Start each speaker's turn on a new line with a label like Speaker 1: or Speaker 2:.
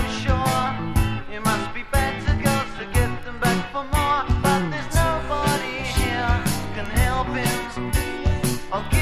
Speaker 1: sure. It must be better girls to get them back for more. But there's nobody here can help him. I'll give